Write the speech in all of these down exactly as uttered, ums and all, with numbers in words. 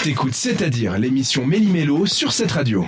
T'écoutes C'est-à-dire l'émission Méli-Mélo sur cette radio.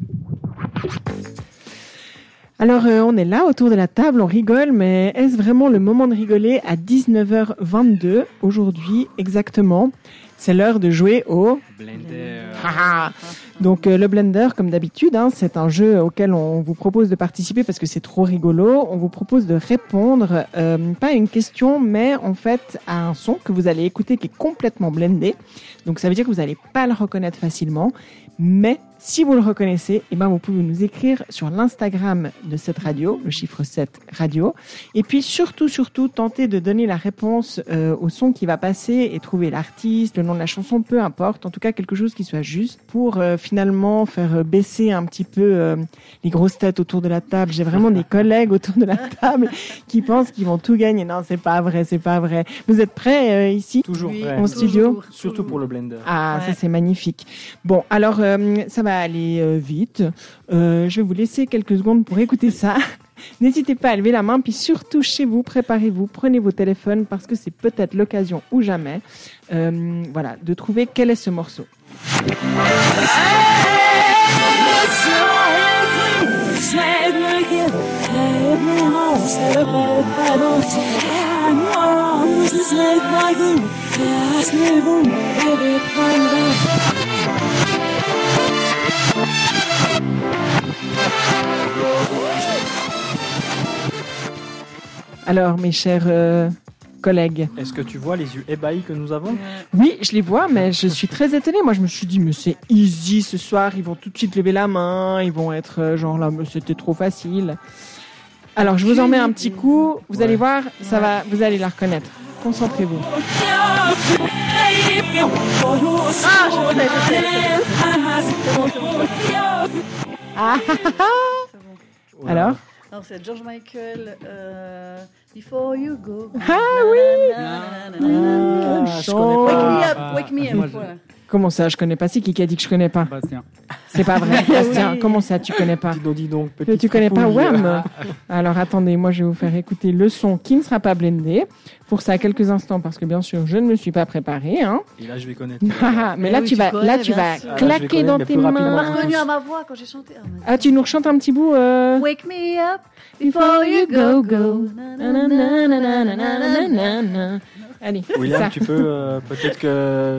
Alors, euh, on est là autour de la table, on rigole, mais est-ce vraiment le moment de rigoler à dix-neuf heures vingt-deux, aujourd'hui exactement? C'est l'heure de jouer au Blender. Donc euh, le Blender, comme d'habitude, hein, c'est un jeu auquel on vous propose de participer parce que c'est trop rigolo. On vous propose de répondre, euh, pas à une question, mais en fait à un son que vous allez écouter qui est complètement blendé. Donc ça veut dire que vous n'allez pas le reconnaître facilement. Mais si vous le reconnaissez, eh ben vous pouvez nous écrire sur l'Instagram de cette radio, le chiffre sept radio. Et puis surtout, surtout, tentez de donner la réponse euh, au son qui va passer et trouver l'artiste, le nom de la chanson, peu importe. En tout cas, quelque chose qui soit juste pour euh, finalement faire baisser un petit peu euh, les grosses têtes autour de la table. J'ai vraiment des collègues autour de la table qui pensent qu'ils vont tout gagner. Non, c'est pas vrai, c'est pas vrai. Vous êtes prêts euh, ici? Toujours Oui, prêt. En studio? toujours. Surtout pour le Blender. Ah, Ouais. ça c'est magnifique. Bon, alors euh, ça va aller euh, vite. Euh, je vais vous laisser quelques secondes pour écouter ça. N'hésitez pas à lever la main, puis surtout chez vous, préparez-vous, prenez vos téléphones parce que c'est peut-être l'occasion ou jamais, euh, voilà, de trouver quel est ce morceau. Alors, mes chers euh, collègues, Est-ce que tu vois les yeux ébahis que nous avons? oui, je les vois, mais je suis très étonnée. Moi, je me suis dit, mais c'est easy ce soir, ils vont tout de suite lever la main, ils vont être euh, genre là, mais c'était trop facile. Alors, je vous en mets un petit coup, vous Ouais. allez voir, ça va, vous allez la reconnaître. Concentrez-vous. Ah, je sais, je sais, je sais. Ah, Oula. alors Alors, c'est George Michael, euh, Before You Go. Ah oui. Ah, je chante. connais Wake me pas. up, wake me up. Moi, je- Voilà. Comment ça, je connais pas? C'est qui qui a dit que je connais pas? Bastien. C'est pas vrai. Bastien, comment ça, tu connais pas? Dis donc, dis donc, Que petite tu connais pas fripouille. Wham? Alors attendez, moi je vais vous faire écouter le son qui ne sera pas blendé. Pour ça, quelques instants, parce que bien sûr, je ne me suis pas préparée. Hein. Et là, je vais connaître. Ah, mais Eh là, oui, tu tu vas, connais, là, tu bien vas sûr. Ah, là, je vais claquer connaître, dans mais tes plus rapidement. On m'a mains. reconnu à ma voix quand j'ai chanté. Oh, my Ah, tu nous rechantes un petit bout euh... Wake me up before you go go. Nananananananananana. Allez, William, ça. tu peux euh, peut-être que.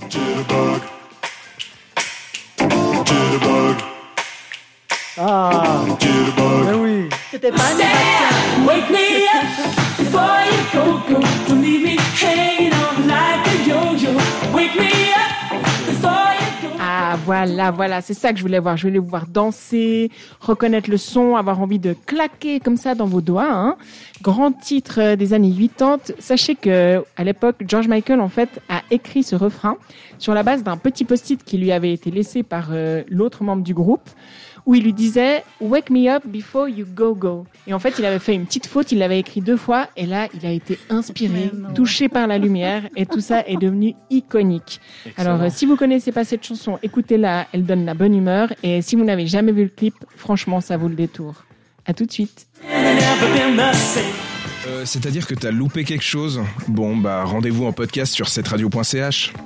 Ah, mais oui. C'était pas Sébastien. Wake me up before you go, go. Don't leave me hanging on like a yo-yo. Wake me up before you go. Ah, voilà, voilà, c'est ça que je voulais voir. Je voulais vous voir danser, reconnaître le son, avoir envie de claquer comme ça dans vos doigts. Hein. Grand titre euh, des années quatre-vingt-dix. Sachez que à l'époque, George Michael en fait a écrit ce refrain sur la base d'un petit post-it qui lui avait été laissé par euh, l'autre membre du groupe, où il lui disait « Wake me up before you go go ». Et en fait, il avait fait une petite faute, il l'avait écrit deux fois, et là, il a été inspiré, Mais non. touché par la lumière, et tout ça est devenu iconique. Alors, euh, si vous connaissez pas cette chanson, écoutez-la, elle donne la bonne humeur, et si vous n'avez jamais vu le clip, franchement, ça vaut le détour. À tout de suite. Never been the same. Euh, c'est-à-dire que t'as loupé quelque chose? Bon, bah rendez-vous en podcast sur cette radio point c h.